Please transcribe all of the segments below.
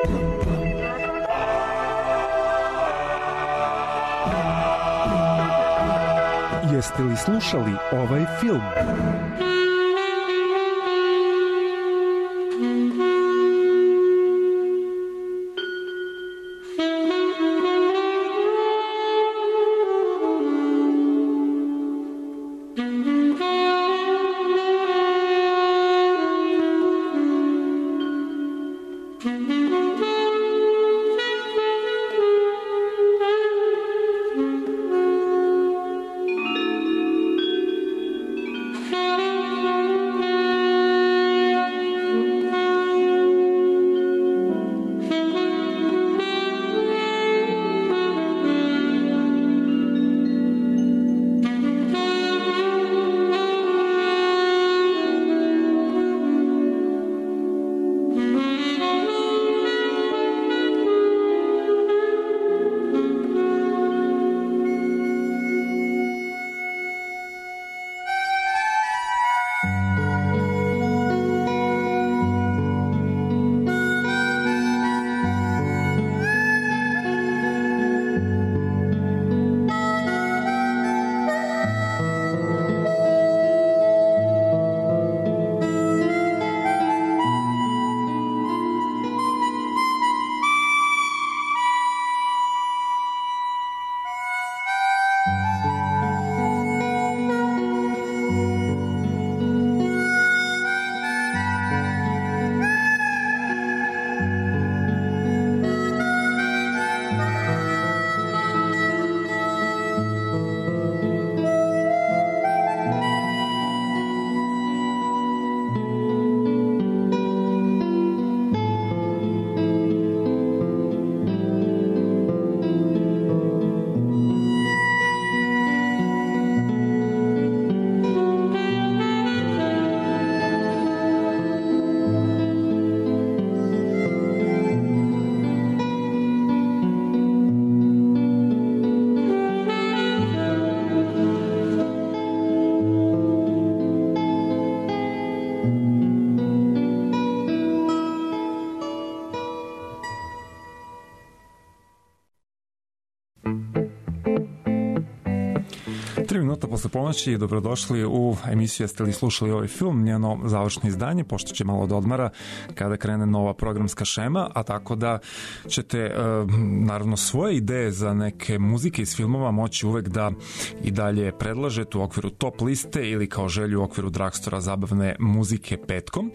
Jeste li slušali ovaj film? Posle ponoći, dobrodošli u emisiju Jeste li slušali ovaj film, njeno završno izdanje, pošto će malo da odmara kada krene nova programska šema, a tako da ćete naravno svoje ideje za neke muzike iz filmova moći uvek da i dalje predlažete u okviru top liste ili kao želju u okviru Dragstora zabavne muzike petkom,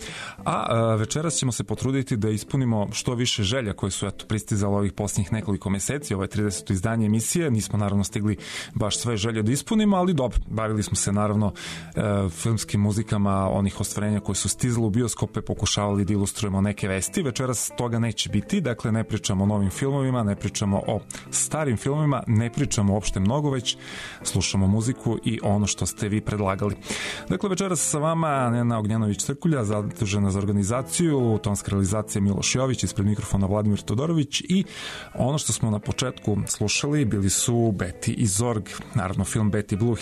a večeras ćemo se potruditi da ispunimo što više želja koje su pristizale ovih posljednjih nekoliko meseci. Ovo je 30. izdanje emisije, nismo naravno stigli baš sve želje da ispunimo, ali dobro, bavili smo se naravno filmskim muzikama onih ostvarenja koje su stizale u bioskope, pokušavali da ilustrujemo neke vesti. Večeras toga neće biti, dakle ne pričamo o novim filmovima, ne pričamo o starim filmovima, ne pričamo uopšte mnogo, već slušamo muziku i ono što ste vi predlagali. Dakle, večeras sa vama Nena Ognjanović-Crkulja, zadužena za organizaciju, tonska realizacija Miloš Jović, ispred mikrofona Vladimir Todorović, i ono što smo na početku slušali bili su Betty i Zorg, naravno film Betty Blue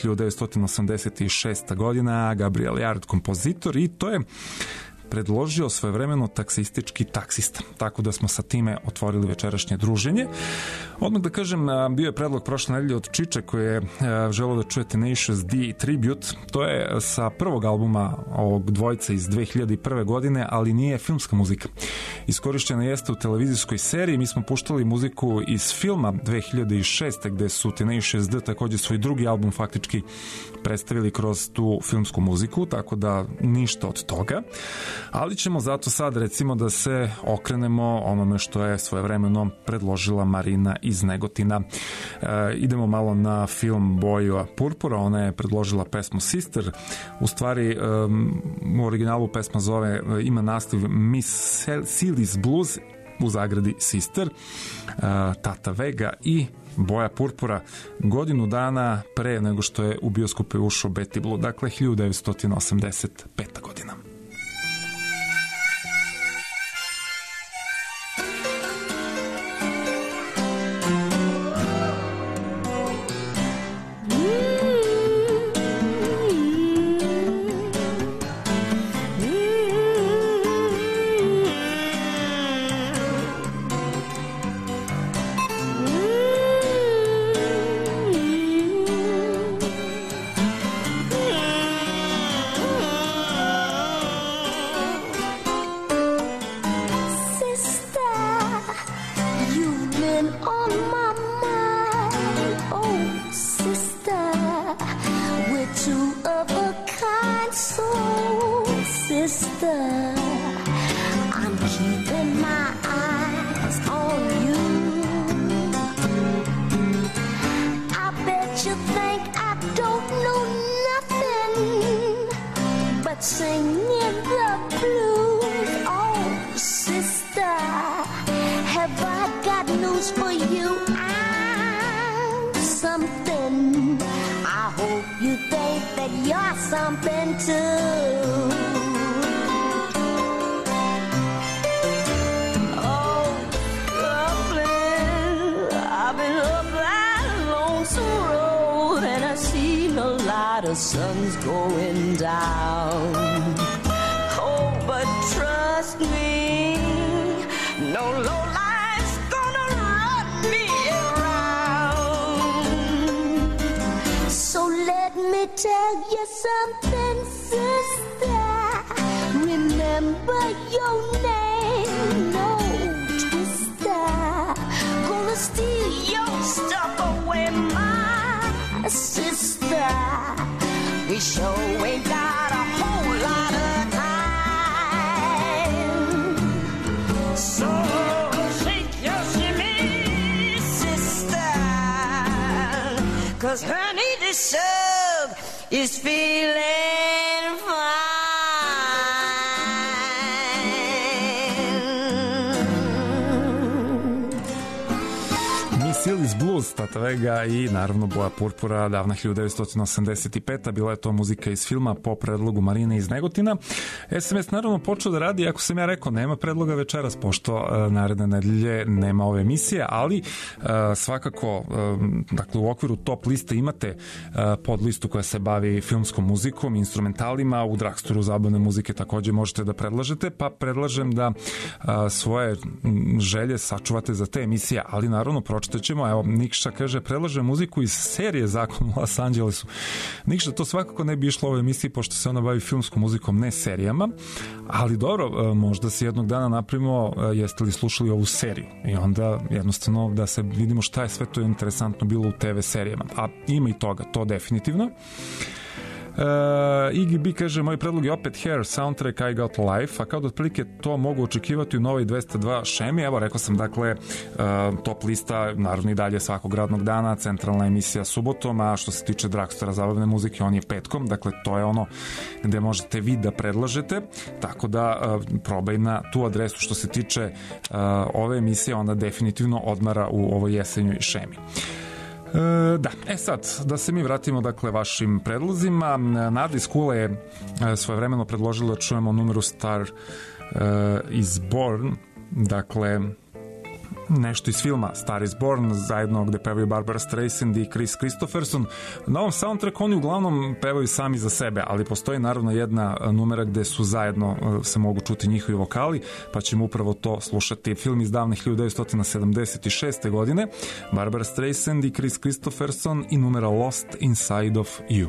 1986. godina, Gabriel Yard kompozitor, i to je predložio svojevremeno taksistički taksista. Tako da smo sa time otvorili večerašnje druženje. Odmah da kažem, bio je predlog prošle nedelje od Čiče koji je želeo da čuje Tenacious D Tribute. To je sa prvog albuma ovog dvojca iz 2001. godine, ali nije filmska muzika. Iskorišćena jeste u televizijskoj seriji. Mi smo puštali muziku iz filma 2006. gde su Tenacious D također svoj drugi album faktički predstavili kroz tu filmsku muziku, tako da ništa od toga. Ali ćemo zato sad recimo da se okrenemo onome što je svojevremeno predložila Marina iz Negotina. Idemo malo na film Boja Purpura. Ona je predložila pesmu Sister. U stvari u originalu pesma ima naslov Miss Cillies Blues u zagradi Sister. Tata Vega i Boja Purpura godinu dana pre nego što je u bioskope ušao Betty Blue, dakle 1985. godina. been on my mind. Oh, sister, we're two of a kind soul, sister. I'm keeping my eyes on you. I bet you think I don't know nothing but singing the blues. Oh, sister, have I got news for you? I'm something. I hope you think that you're something too. Oh, Dublin, I've been up that lonesome road and I've seen a lot of suns going down. Oh, but trust me, no low life's gonna run me around. So let me tell you something, sister. Remember your name, no twister. Gonna steal your stuff away, my sister. We sure ain't got a whole lot of time. So shake your shimmy, sister, 'cause honey, this sub is feeling fine. Silly's Blues, Tata Vega i naravno Boja purpura, davna 1985. Bila je to muzika iz filma po predlogu Marine iz Negotina. SMS naravno počeo da radi, ako sam ja rekao, nema predloga večeras, pošto naredne nedelje nema ove emisije, ali svakako, dakle, u okviru top liste imate podlistu koja se bavi filmskom muzikom, instrumentalima, u Dragstoru zabavne muzike takođe možete da predlažete, pa predlažem da svoje želje sačuvate za te emisije, ali naravno pročitat ćemo. Evo, Nikša kaže, predlaže muziku iz serije Zakon u Los Angelesu. Nikša, to svakako ne bi išlo u ovoj emisiji, pošto se ona bavi filmskom muzikom, ne serijama, ali dobro, možda se jednog dana napravimo, jeste li slušali ovu seriju, i onda jednostavno da se vidimo šta je sve to interesantno bilo u TV serijama, a ima i toga, to definitivno. Iggy B kaže, moj predlog je opet Hair, soundtrack I Got Life, a kao da otprilike to mogu očekivati u novoj 202 šemi. Evo, rekao sam, dakle, top lista, naravno i dalje svakog radnog dana, centralna emisija subotom, a što se tiče Dragstora zabavne muzike, on je petkom, dakle, to je ono gde možete vi da predlažete, tako da probaj na tu adresu. Što se tiče ove emisije, onda definitivno odmara u ovoj jesenjoj šemi. Da, sad, da se mi vratimo, dakle, vašim predlozima. Nadi Skula je svojevremeno predložila da čujemo numeru Star is Born, dakle, nešto iz filma Star is Born, zajedno gde pevaju Barbara Streisand i Chris Christopherson. Na ovom soundtracku oni uglavnom pevaju sami za sebe, ali postoji naravno jedna numera gde su zajedno, se mogu čuti njihovi vokali, pa ćemo upravo to slušati. Film iz davne 1976. godine, Barbara Streisand i Chris Christopherson i numera Lost Inside of You.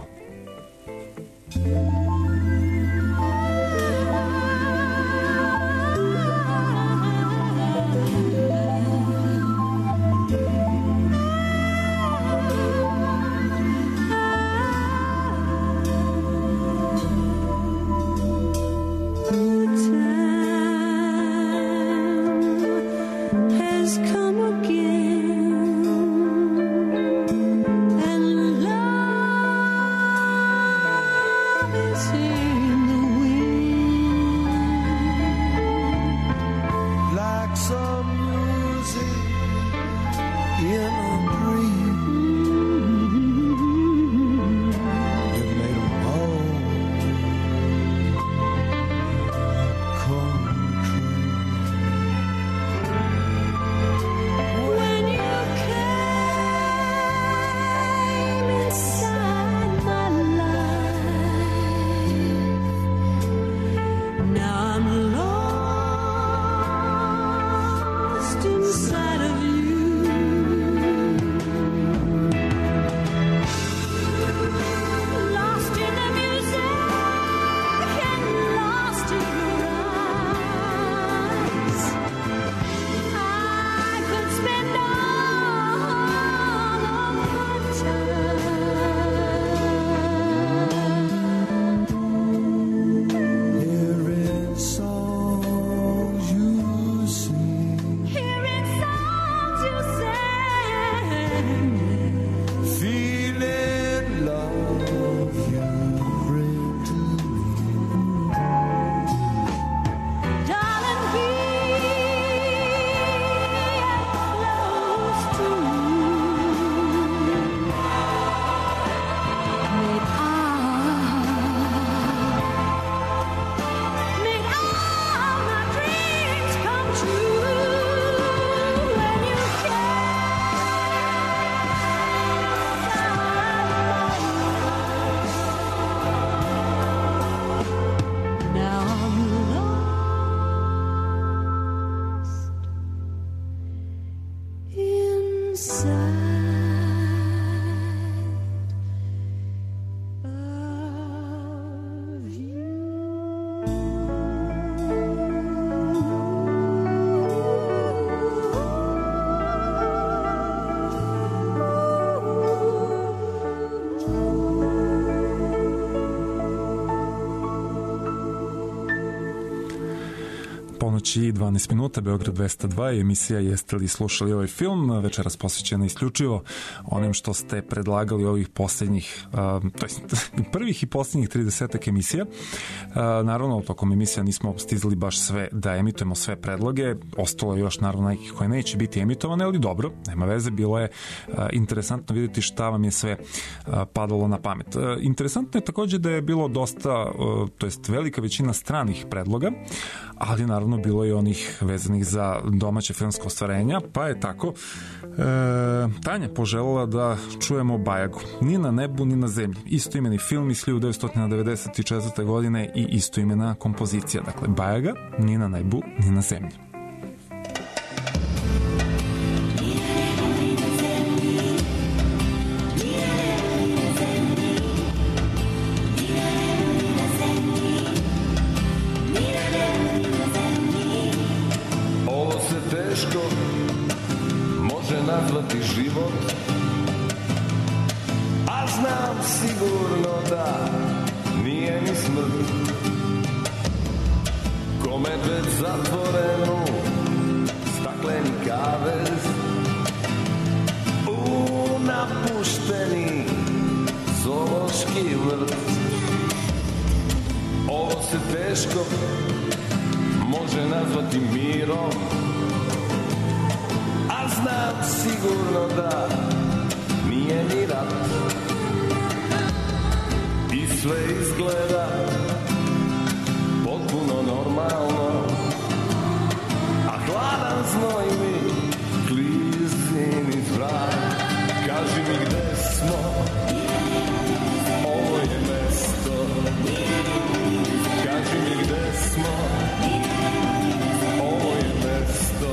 Inside of you. I 12 minuta, Beograd 202 i emisija Jeste li slušali ovaj film, večeras posvećena isključivo onim što ste predlagali ovih posljednjih, to jest prvih i posljednjih 30 emisija. Naravno, tokom emisija nismo stizali baš sve da emitujemo sve predloge, ostalo je još naravno nekih koje neće biti emitovane, ali dobro, nema veze, bilo je interesantno vidjeti šta vam je sve padalo na pamet. Interesantno je također da je bilo dosta, to jest velika većina stranih predloga, ali naravno bilo je onih vezanih za domaće filmsko ostvarenja, pa je tako Tanja poželjela da čujemo Bajagu. Ni na nebu, ni na zemlji. Istoimeni film iz 1994. godine i istoimena kompozicija. Dakle, Bajaga, ni na nebu, ni na zemlji. Nazvati život, a znam sigurno da nije ni smrt. Ko medved zatvoren u stakleni kavez, u napušteni zoološki vrt. Ovo se teško može nazvati mirom, a znam sigurno da nije ni rat. I sve izgleda potpuno normalno, a hladan znoj mi klizi niz vrat. Kaži mi gde smo, ovo je mesto. Kaži mi gde smo, ovo je mesto.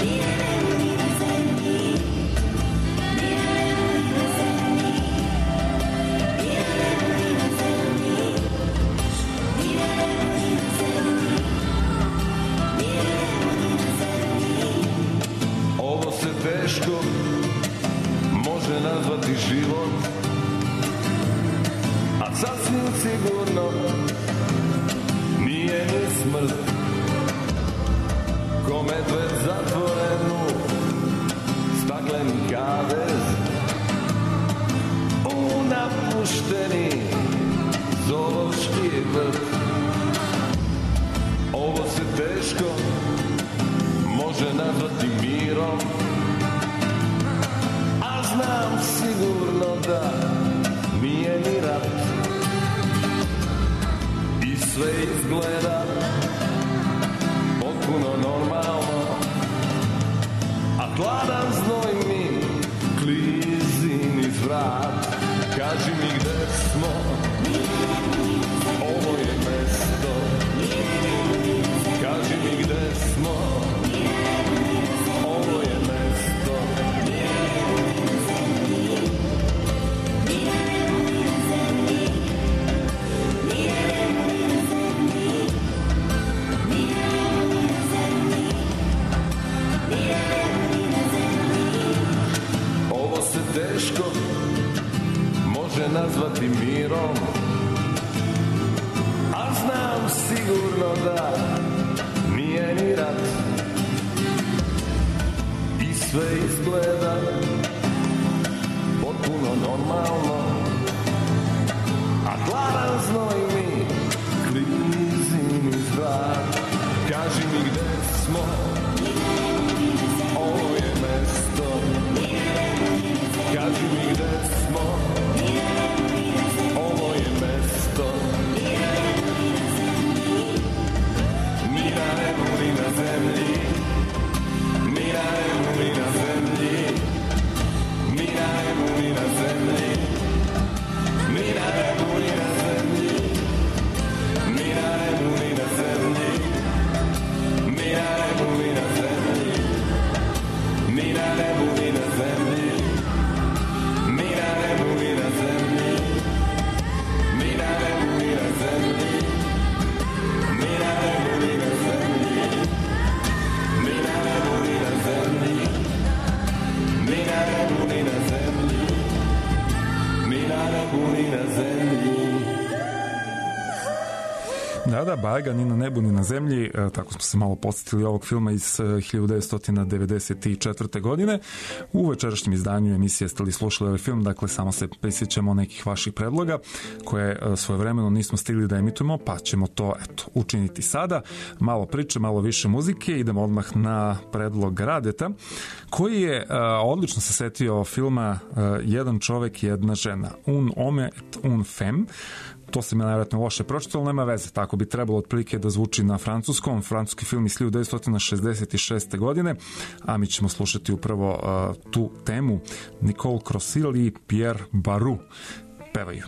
Teško može nazvati život, a sasvim sigurno nije ni smrt. Ko medved zatvoren u stakleni kavez, u napušteni zoološki vrt. Ovo se teško može nazvati mirom, znam sigurno da nije ni rat. I sve izgleda potpuno normalno, a hladan znoj mi klizi niz vrat. Kaži mi gde smo, ovo je mesto. Kaži mi gde smo, ovo je mesto. Teško može nazvati mirom, a znam sigurno da nije ni rat. I sve izgleda potpuno normalno, a hladan znoj mi klizi niz vrat. Kaži mi gde smo, ovo je mesto. Kaži mi gde smo, ovo je mesto. Ni na nebu, ni na zemlji, ni na nebu, ni na zemlji, ni na nebu, ni na zemlji, tada, Baga ni na nebu ni na zemlji, tako smo se malo podsjetili ovog filma iz 1994. godine. U večerašnjem izdanju emisije Ste li slušali ovaj film, dakle samo se prisjećamo nekih vaših predloga koje svojevremeno nismo stigli da emitujemo, pa ćemo to učiniti sada. Malo priče, malo više muzike, idemo odmah na predlog Radeta, koji je odlično se setio filma Jedan čovek, jedna žena, un homme et une femme. To se mi najvjerojatno loše pročitalo, nema veze, tako bi trebalo otprilike da zvuči na francuskom. Francuski film iz 1966. godine, a mi ćemo slušati upravo tu temu. Nicole Crossil i Pierre Baru pevaju.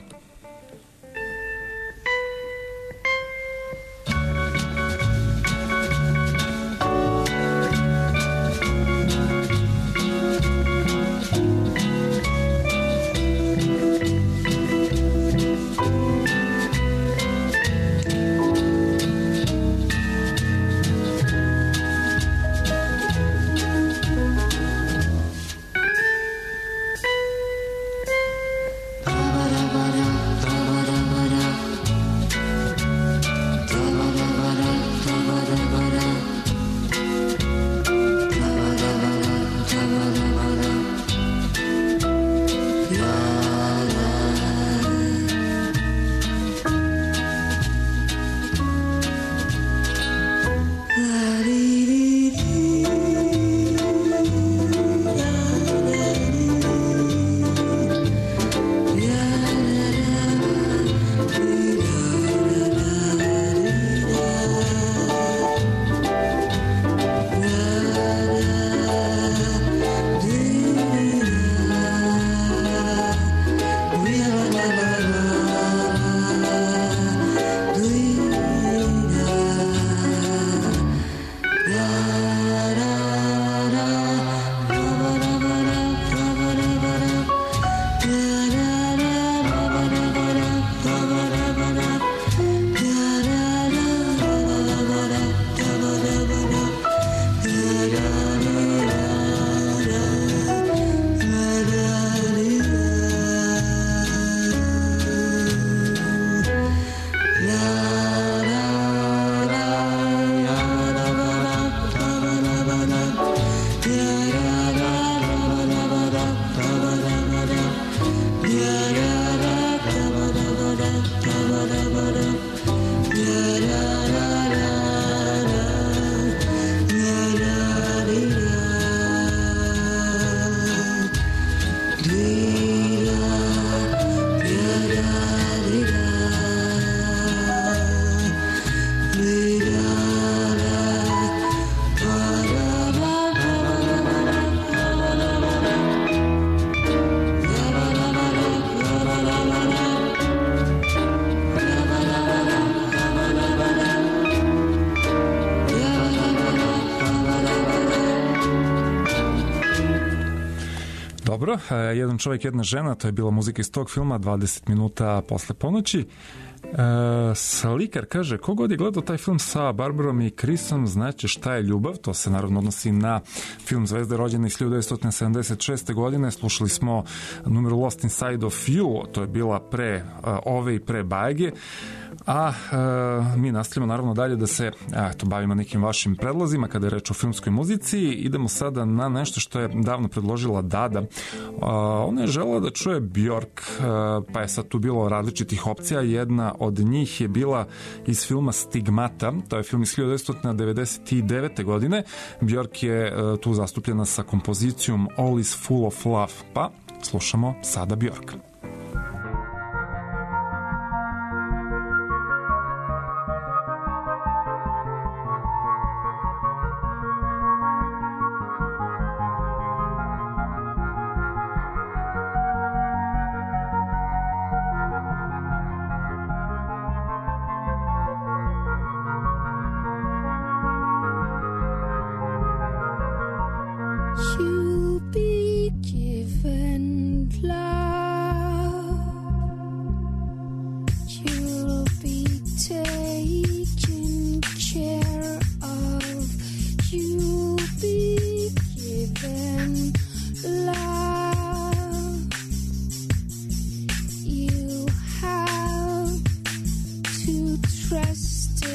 Dobro, Jedan čovjek, jedna žena, to je bila muzika iz tog filma, 20 minuta posle ponoći. Slikar kaže, kogod je gledao taj film sa Barbarom i Chrisom, znači šta je ljubav. To se naravno odnosi na film Zvezde rođene iz 1976. godine. Slušali smo numeru Lost Inside of You, to je bila pre ove i pre Bajge. A mi nastavljamo naravno dalje da se bavimo nekim vašim predlozima kada je reč o filmskoj muzici. Idemo sada na nešto što je davno predložila Dada. Ona je želela da čuje Bjork, pa je sad tu bilo različitih opcija. Jedna od njih je bila iz filma Stigmata, to je film iz 1999. godine. Bjork je tu zastupljena sa kompozicijom All is Full of Love, pa slušamo sada Bjork. You'll be given love. You'll be taken care of. You'll be given love. You have to trust it.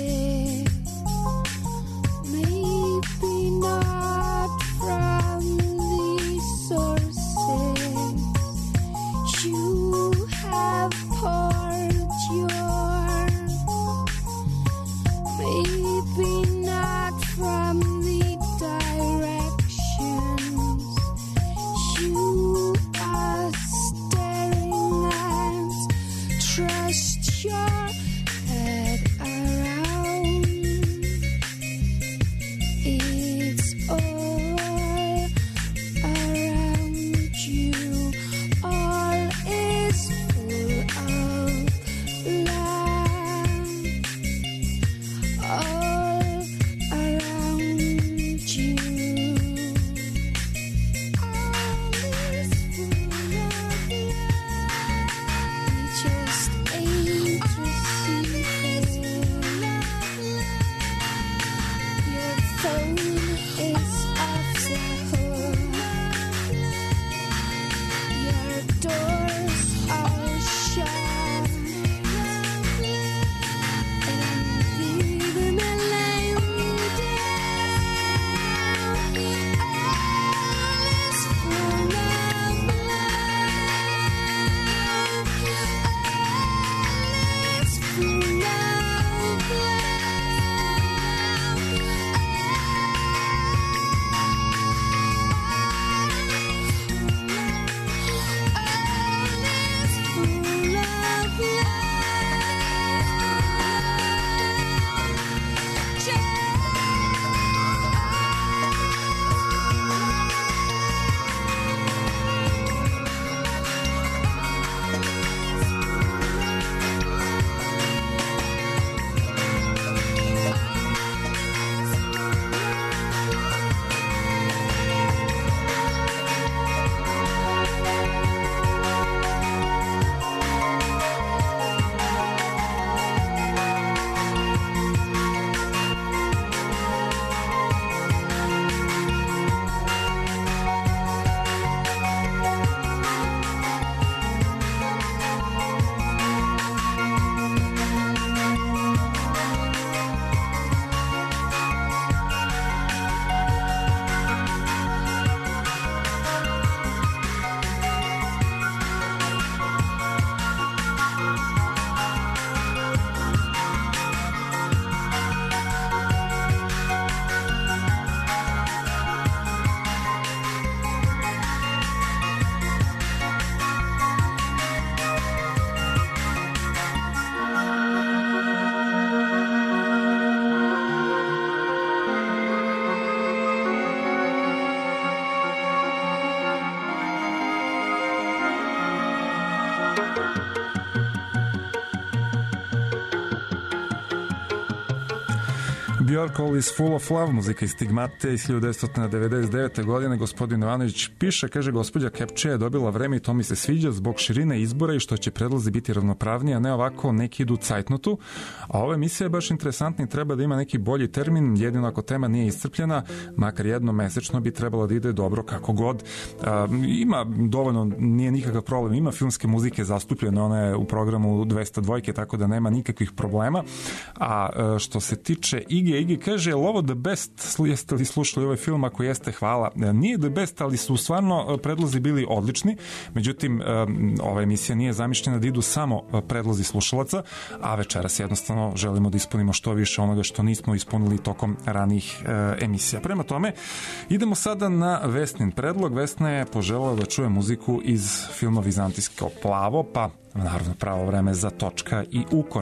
Björk All is Full of Love, muzika iz Stigmate iz 1999. godine. Gospodin Ivanović piše, kaže, gospođa Kepče je dobila vreme i to mi se sviđa zbog širine izbora i što će predlozi biti ravnopravniji, a ne ovako neki idu cajtnotu. A ova emisija je baš interesantna i treba da ima neki bolji termin, jedino ako tema nije iscrpljena, makar jednom mesečno bi trebalo da ide dobro kako god. Ima dovoljno, nije nikakav problem, ima filmske muzike zastupljene, ona je u programu 202, tako da nema nikakvih problema. A što se tiče Ige kaže, je li ovo the best? Jeste li slušali ovaj film? Ako jeste, hvala. Nije the best, ali su stvarno predlozi bili odlični. Međutim, ova emisija nije zamišljena da idu samo predlozi slušalaca, a večeras jednostavno želimo da ispunimo što više onoga što nismo ispunili tokom ranijih emisija. Prema tome, idemo sada na Vesnin predlog. Vesna je poželjela da čuje muziku iz filma Vizantijsko plavo, pa naravno pravo vreme za Točka i Ukor.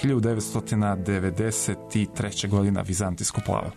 1993. godina, Vizantijsko plavo.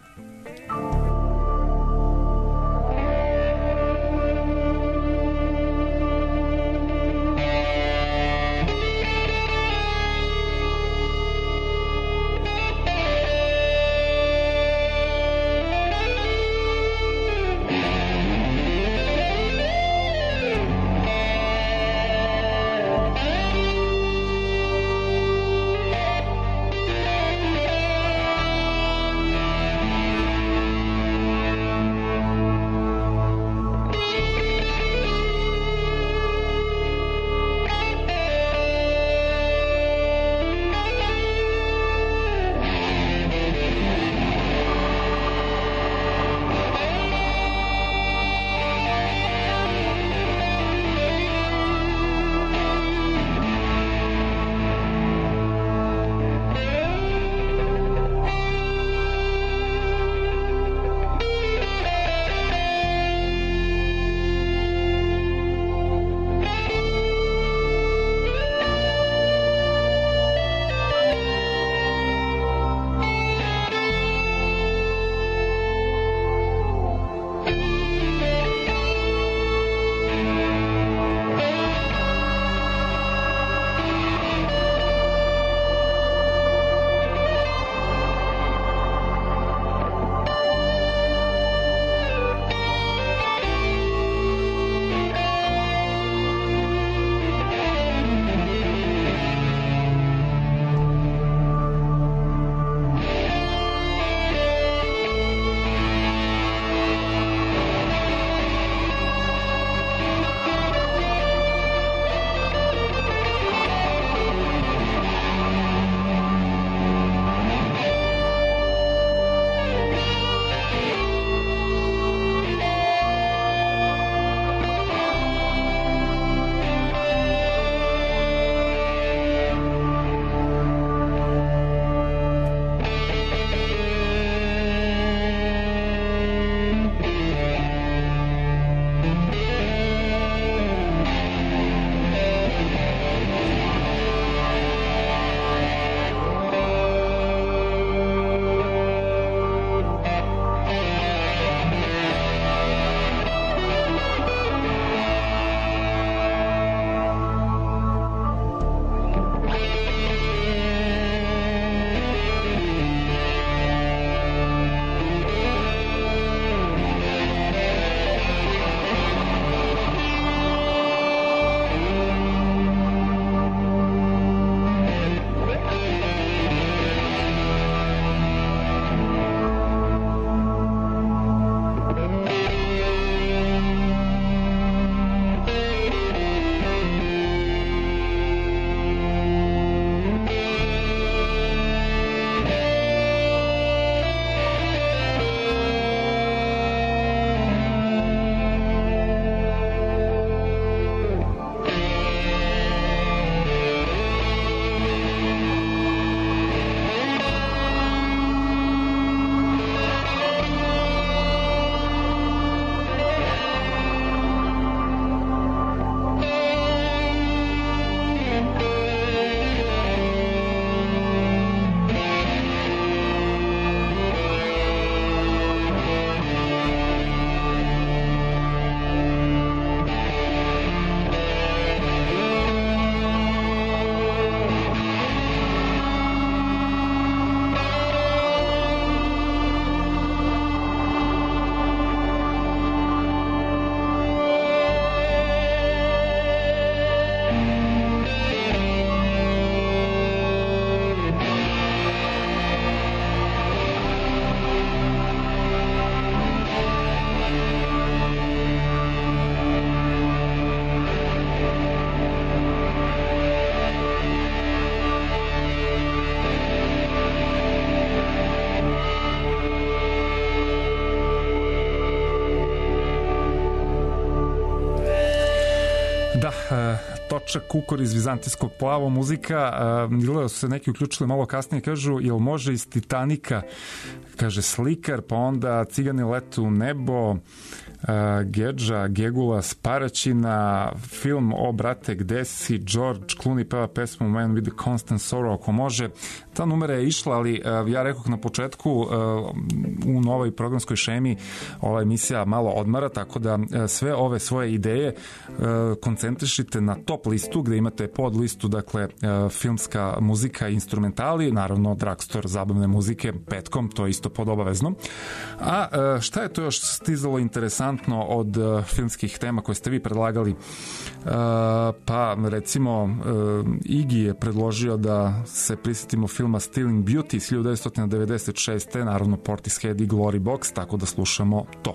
Da, Točak Kukor iz Vizantijskog plavo muzika, izgleda su se neki uključili malo kasnije, kažu, jel može iz Titanika, kaže Slikar, pa onda Cigani letu u nebo, Gedža, Gegula, Sparaćina, film O brate gde si, George Clooney peva pesmu Man with the Constant Sorrow, ako može. Ta numera je išla, ali ja rekoh na početku, u novoj programskoj šemi ova emisija malo odmara, tako da sve ove svoje ideje koncentrišite na top listu, gde imate pod listu, dakle, filmska muzika i instrumentali, naravno Drugstore zabavne muzike petkom, to je isto pod obavezno. A šta je to još stizalo interesantno od filmskih tema koje ste vi predlagali? Pa recimo Iggy je predložio da se prisjetimo filma Stealing Beauty iz 1996. naravno Portishead i Glory Box, tako da slušamo to.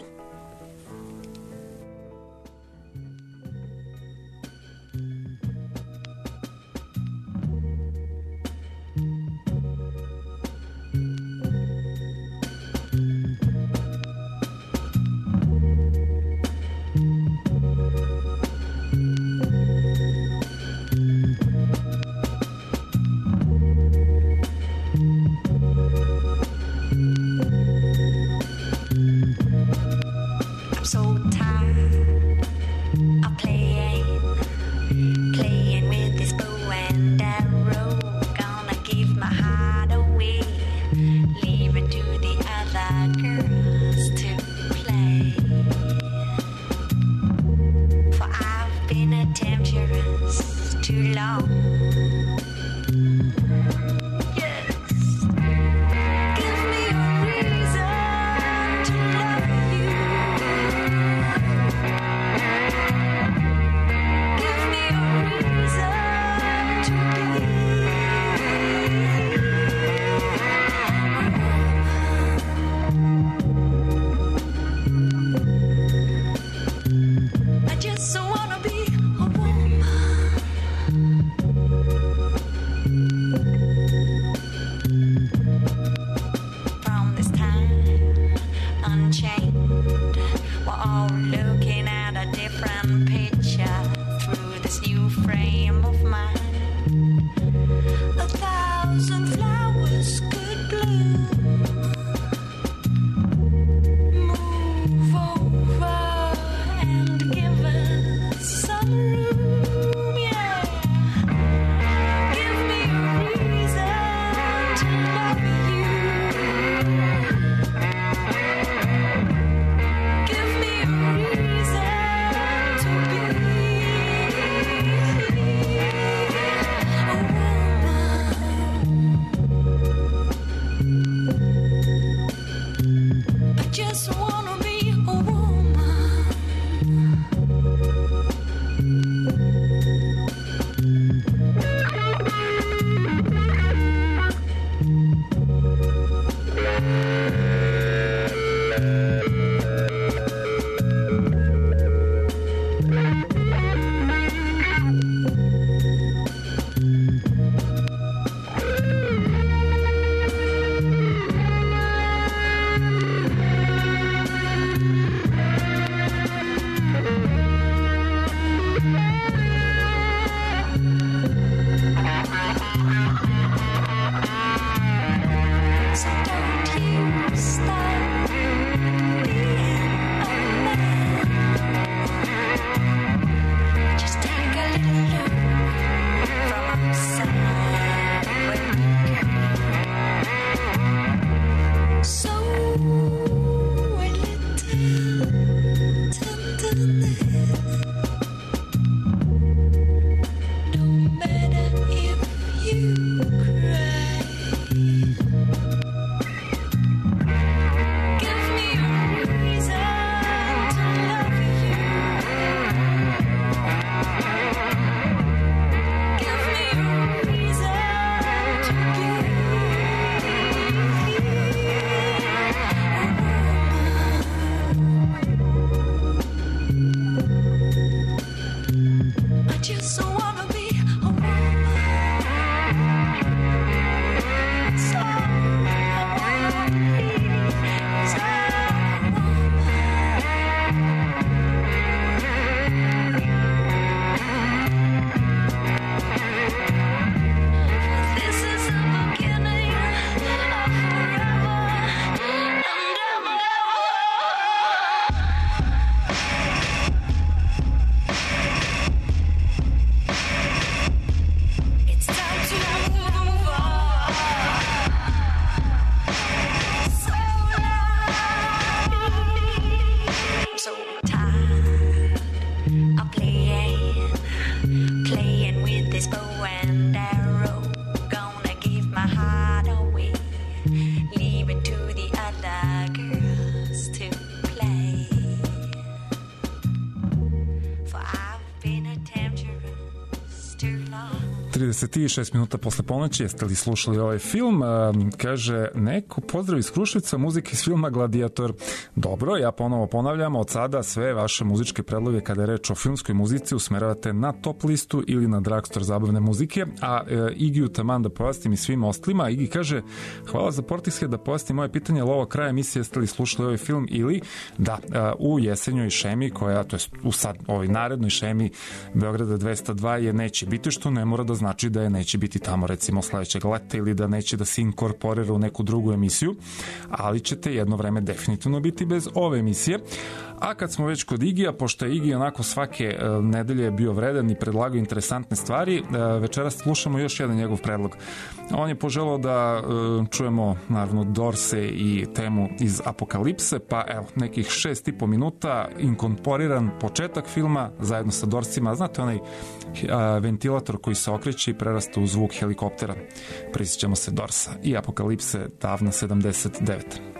36 minuta posle ponoći, jeste li slušali ovaj film? Kaže neko, pozdrav iz Kruševca, muzika iz filma Gladiator. Dobro, ja ponovo ponavljam, od sada sve vaše muzičke predloge kada je reč o filmskoj muzici usmeravate na top listu ili na Dragstore zabavne muzike, a Igiju taman da pojasnim i svim ostalima. Igi kaže, hvala za Portishead, da pojasnim moje pitanje, ali ovo kraja emisije, jeste li slušali ovaj film ili da, u jesenjoj šemi koja, to je u sad ovoj narednoj šemi Beograda 202 je neće biti, što ne mora da znači da je neće biti tamo recimo sledećeg leta ili da neće da se inkorporira u neku drugu emisiju, ali ćete jedno vreme definitivno biti bez ove emisije. A kad smo već kod Igija, pošto je Igi onako svake nedelje bio vredan i predlagao interesantne stvari, večeras slušamo još jedan njegov predlog. On je poželao da čujemo naravno Dorse i temu iz Apokalipse, pa evo, nekih 6,5 minuta inkorporiran početak filma zajedno sa Dorsima. Znate onaj ventilator koji se okreće i prerasta u zvuk helikoptera. Prisjećamo se Dorsa i Apokalipse davna 79.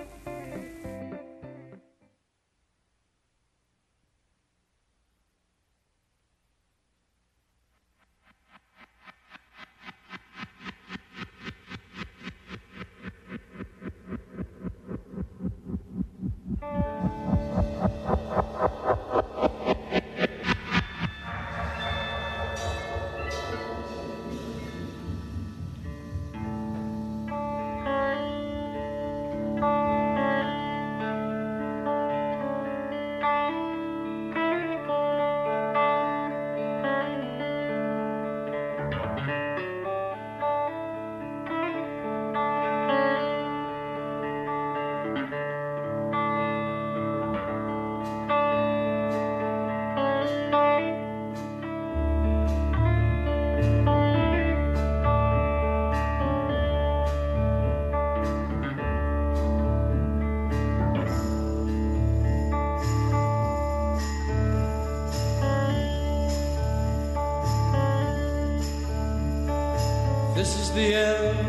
This is the end,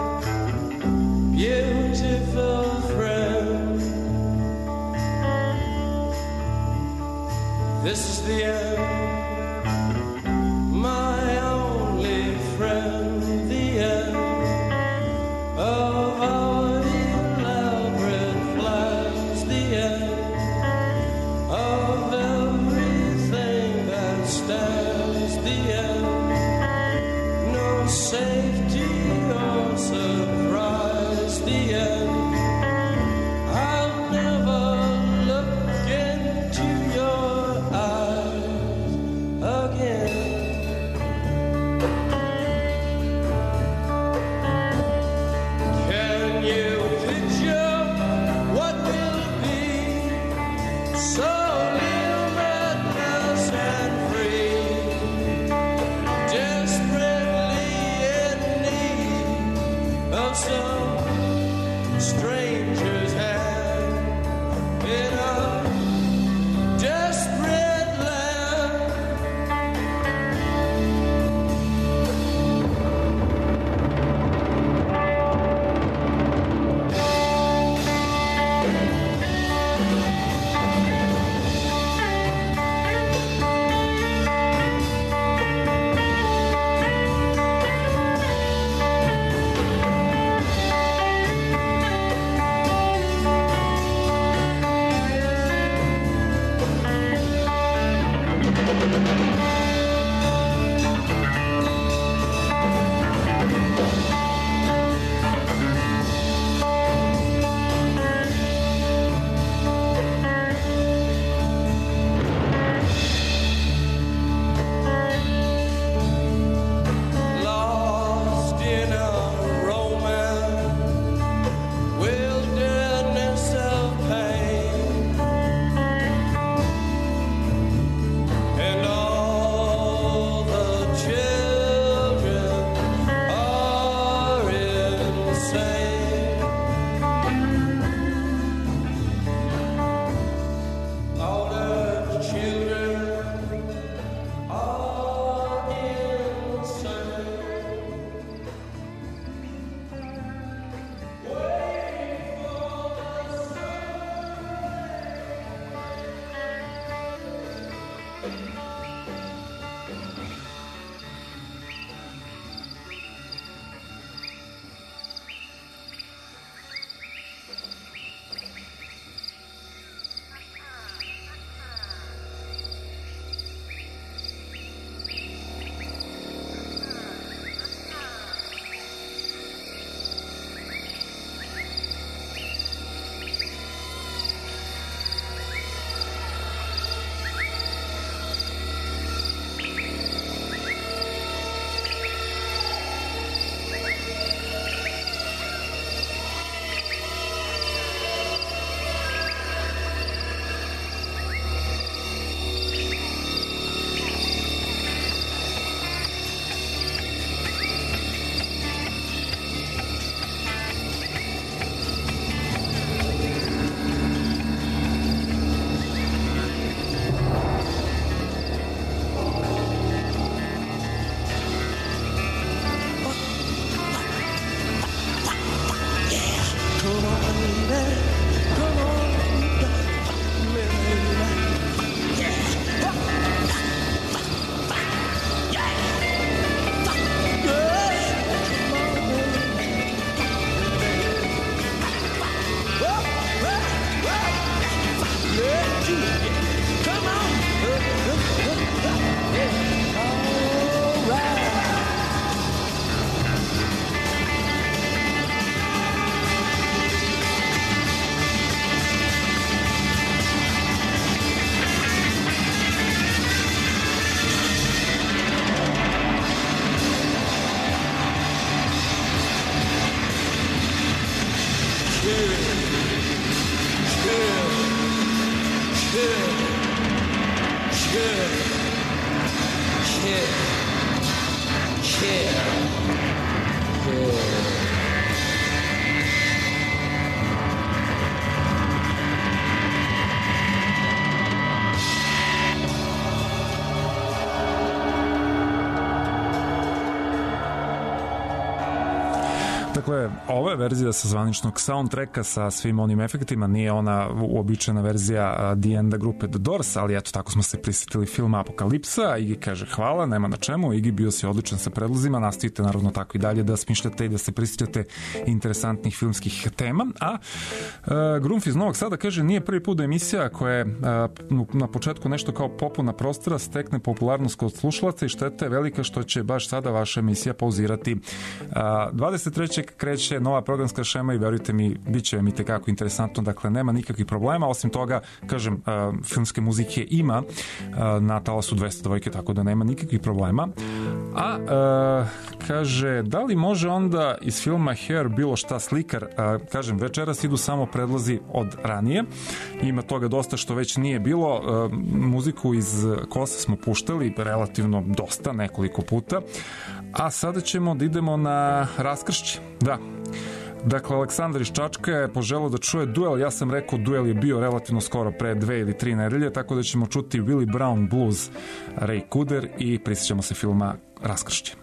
beautiful friend. This is the end, my only friend. The end of our elaborate plans. The end of everything that stands. The end. No safety or surprise, the end. I'll never look into your eyes again. Can you picture what will be? So limitless and free, desperately of some stranger's hand in a desperate land. And all good. Care. Dakle, ovo je verzija sa zvaničnog soundtracka sa svim onim efektima, nije ona uobičajena verzija The Enda grupe The Doors, ali eto, tako smo se prisjetili filma Apokalipsa. Iggy kaže hvala, nema na čemu. Iggy bio si odličan sa predlozima, nastavite naravno tako i dalje da smišljate i da se prisjećate interesantnih filmskih tema. A Grumf iz Novog Sada kaže, nije prvi put da emisija koja je na početku nešto kao popuna prostora stekne popularnost kod slušalaca i šteta je velika što će baš sada vaša emisija pauzirati. 23. kreće nova programska šema i verujte mi, bit će mi tekako interesantno, dakle nema nikakvih problema, osim toga, kažem, filmske muzike ima na talasu 202, tako da nema nikakvih problema. A kaže, da li može onda iz filma Hair bilo šta slikar? Kažem, večeras idu samo predlozi od ranije, ima toga dosta što već nije bilo. Muziku iz Kosa smo puštali relativno dosta, nekoliko puta, a sada ćemo da idemo na raskršće. Da. Dakle, Aleksandar iz Čačka je poželao da čuje Duel. Ja sam rekao Duel je bio relativno skoro, pre 2 ili 3 nedelje, tako da ćemo čuti Willie Brown Blues, Ray Cooder i prisjećamo se filma Raskršće.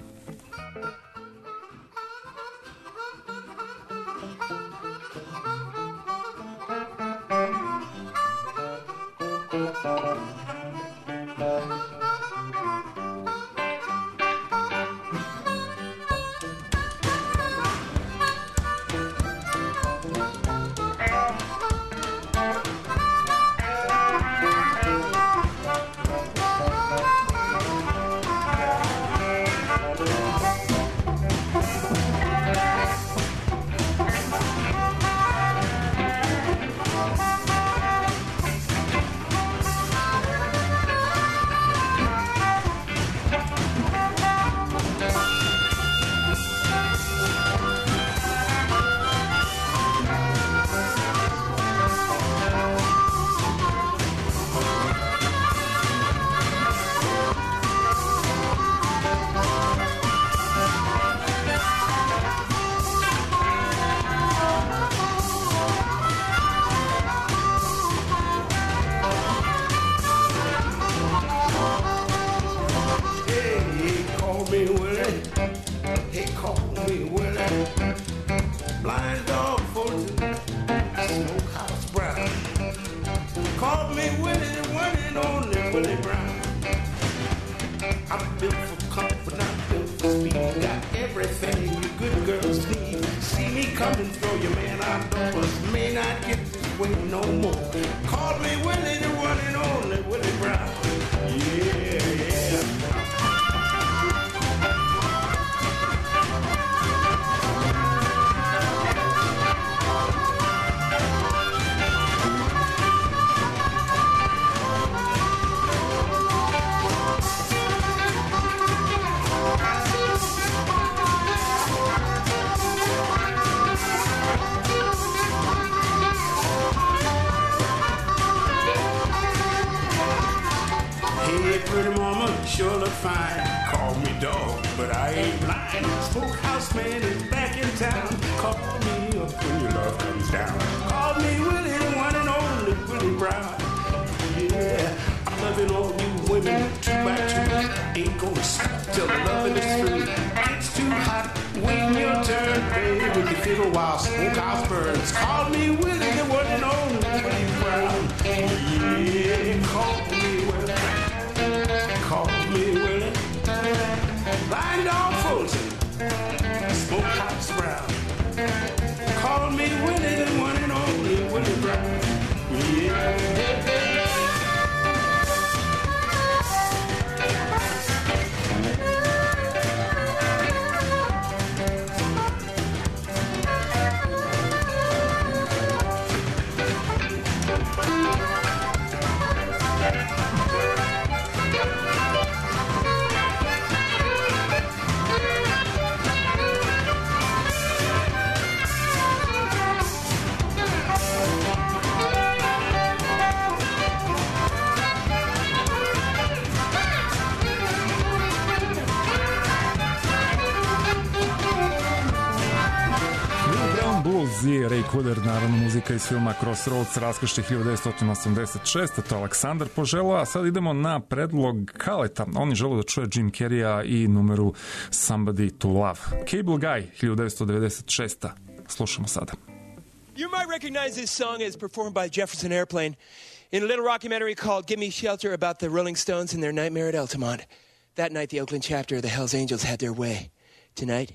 Z, Ray Cooder, naravno muzika iz filma Crossroads, raskršće 1986, to je Aleksandar poželao, a sad idemo na predlog Kaleta. On je želeo da čuje Jim Carreya i numeru Somebody to Love. Cable Guy, 1996. Slušamo sada. You might recognize this song as performed by Jefferson Airplane in a little documentary called Give Me Shelter about the Rolling Stones and their nightmare at Altamont. That night, the Oakland chapter of the Hells Angels had their way. Tonight,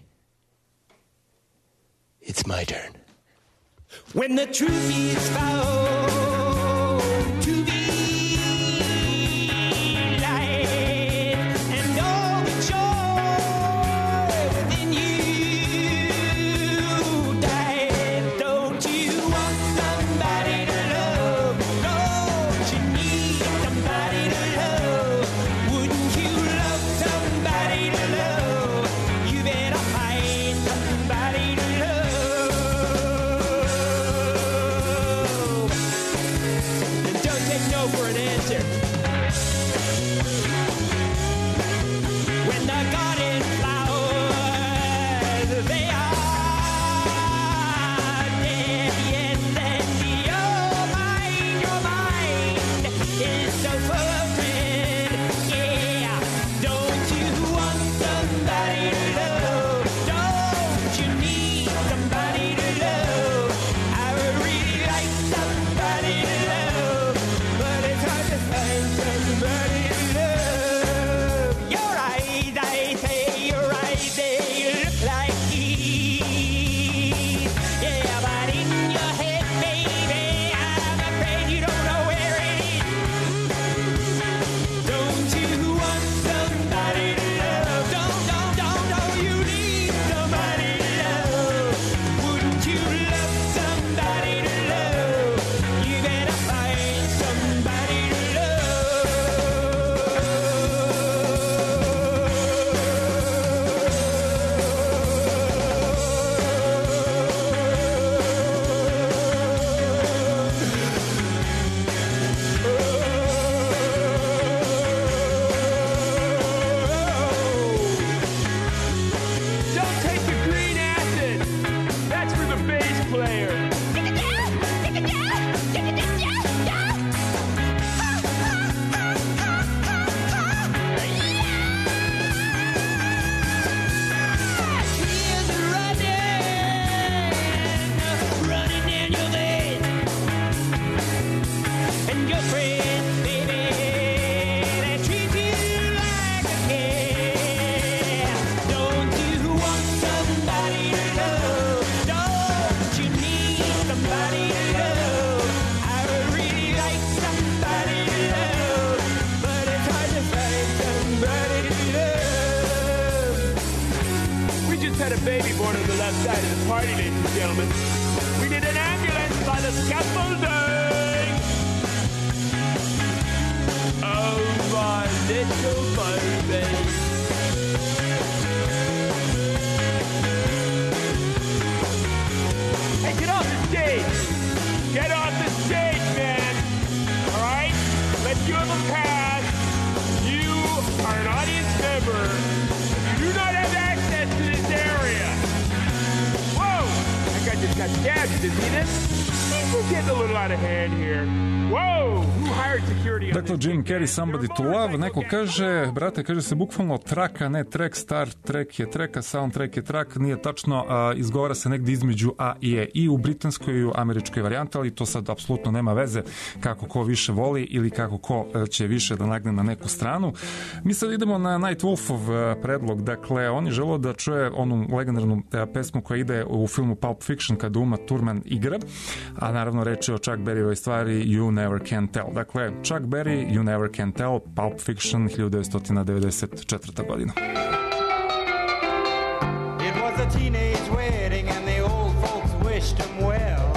it's my turn. When the truth is found to be light and all the joy within you died, don't you want somebody to love? Don't you need somebody to love? Wouldn't you love somebody to love? You better find somebody to love. And don't take no for an answer. When the garden flowers, they are dead, yes, and your mind is so full of dread. Yeah, don't you want somebody to love? Don't you need somebody to love? I would really like somebody to love, but it's hard to find somebody to love. Your eyes, I say, your eyes, they look like keys. Yeah, but in your head, baby, I'm afraid you don't know where it is. Don't you want somebody to love? Don't you need somebody to love? Wouldn't you love somebody to love? You better find somebody to Don't take the green acid. That's for the bass player. Tears are running down your veins. And your friends, baby, they treat you like a kid. Don't you want somebody to love? Don't you need somebody to love? I would really like somebody to love, but it's hard to find somebody to love. We just had a baby born on the left side of the party, ladies and gentlemen. We need an ambulance by the scaffolding. Oh, my little baby. Hey, get off the stage. Get off the stage, man. All right? Let you have a pass. You are an audience member. You do not have access to this area. Whoa! That guy just got stabbed. Did you see this? We're getting a little out of hand here. Whoa! Who hired security on Dakle, this Jim big Carrey, thing? Somebody to Love. Neko kaže, brate, kaže se bukvalno track, a ne track, Star Trek je track, a soundtrack je track, nije tačno, izgovara se negdje između A i E, i u britanskoj i u američkoj varijanti, ali to sad apsolutno nema veze kako ko više voli ili kako ko će više da nagne na neku stranu. Mi sad idemo na Night Wolfov predlog, dakle, on je želeo da čuje onu legendarnu pesmu koja ide u filmu Pulp Fiction kada Uma Thurman igra, a naravno reč je o Chuck Berryovoj stvari You Never Can Tell. Dakle, Chuck Berry, You Never Can Tell, Pulp Fiction, 1994. godina. It was a teenage wedding and the old folks wished him well.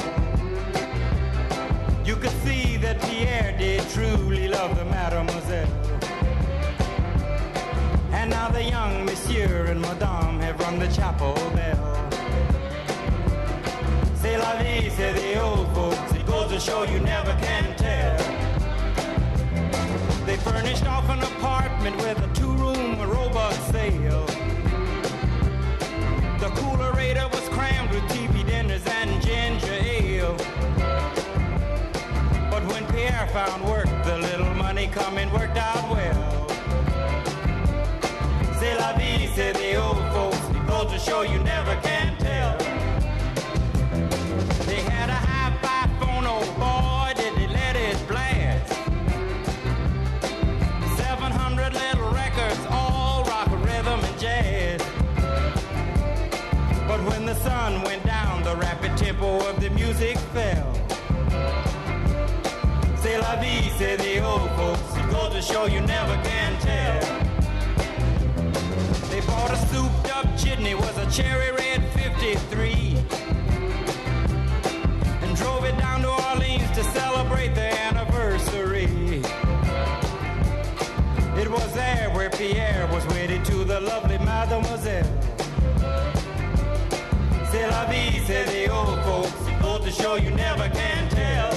You could see that Pierre did truly love the mademoiselle. And now the young monsieur and madame have rung the chapel bell. C'est la vie, say the old folks, it goes to show you never can tell. They furnished off an apartment with a two-room robot sale. The coolerator was crammed with TV dinners and gin found work, the little money coming worked out well. C'est la vie, said the old folks. It goes to show you never can tell. They had a hi-fi phone, oh boy, did they let it blast. 700 little records, all rock, rhythm, and jazz. But when the sun went down, the rapid tempo of the music fell. C'est la vie, say the old folks. It goes to show you never can tell. They bought a souped-up jitney, was a cherry red 53, and drove it down to Orleans to celebrate their anniversary. It was there where Pierre was wedded to the lovely Mademoiselle. C'est la vie, say the old folks. It goes to show you never can tell.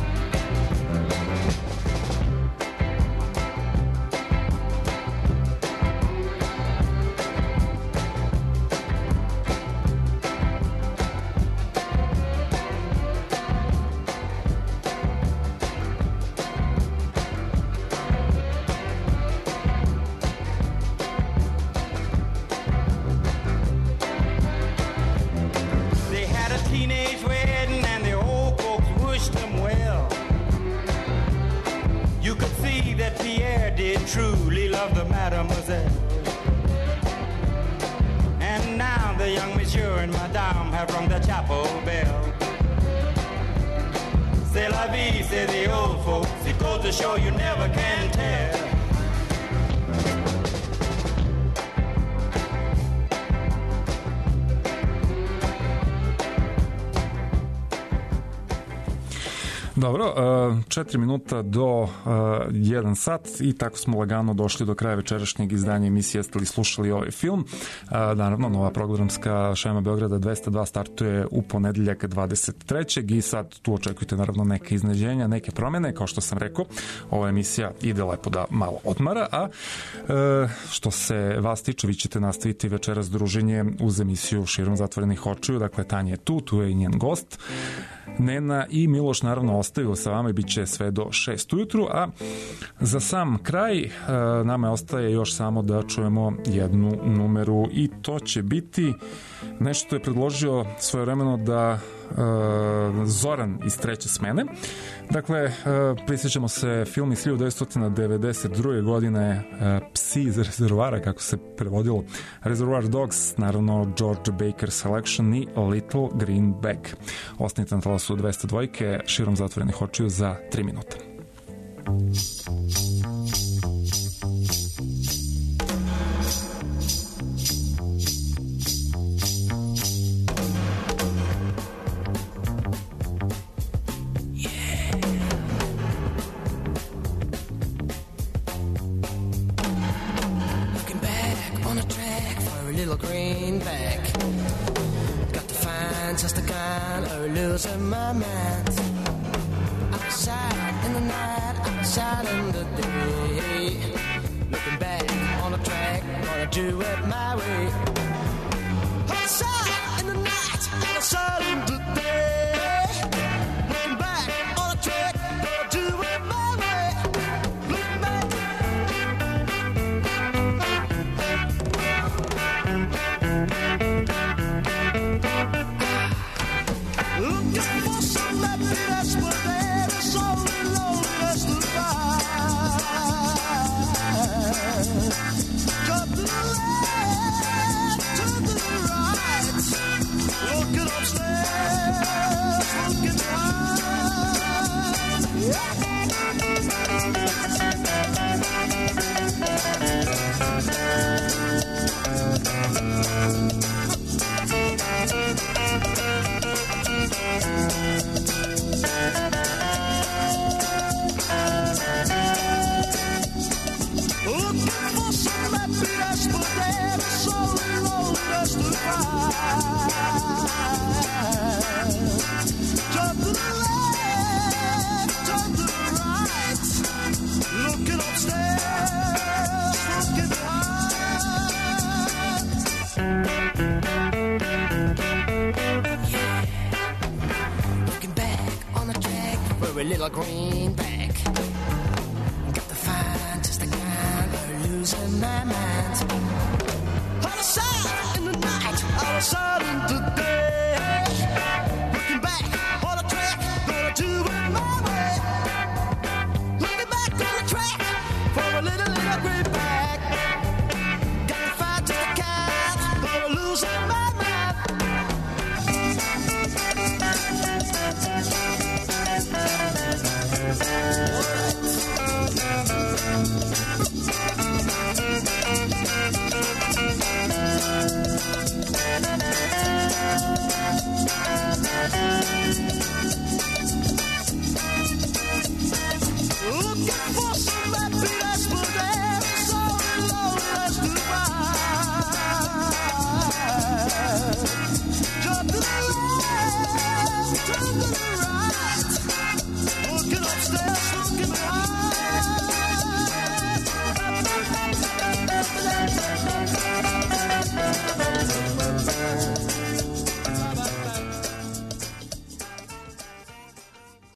Truly love the Mademoiselle. And now the young monsieur and Madame have rung the chapel bell. C'est la vie, say the old folks. It goes to show you never can tell. Dobro, 4 minuta do 1 sat i tako smo lagano došli do kraja večerašnjeg izdanja emisije. Jeste li slušali ovaj film? Naravno, nova programska šema Beograda 202 startuje u ponedeljak 23. i sad tu očekujte naravno neke iznenađenja, neke promjene. Kao što sam rekao, ova emisija ide lepo da malo odmara, a što se vas tiče, vi ćete nastaviti večeras druženje uz emisiju Širom zatvorenih očiju. Dakle, Tanja je tu je i njen gost Nena i Miloš naravno ostaju sa vama i bit će sve do 6 ujutru, a za sam kraj nama ostaje još samo da čujemo jednu numeru i to će biti nešto što je predložio svojevremeno da Zoran iz Treće smene. Dakle, prisjećamo se film iz 1992. godine Psi iz rezervoara, kako se prevodilo, Reservoir Dogs, naravno George Baker Selection i Little Green Bag. Ostanite na talasu 202, širom zatvorenih očiju za 3 minuta. Greenback, got to find just the kind of losing my mind. Outside in the night, outside in the day. Looking back on the track, gonna do it my way. Outside in the night, outside in the day. Looking back on the track, gonna do it my way. Looking back. Looking for some happiness, but there is so loneliness to find. Jump to the left, turn to the right. Looking upstairs, looking behind. Looking for some happiness, but there is so loneliness to find. Jump to the left, turn to the right. Looking upstairs, looking behind. Yeah. Looking back on the track for a little greenback. in my mind. Out of sight in the night, out of sight in the day. Looking back on the track, gonna do it my way. Looking back on the track for a little grave.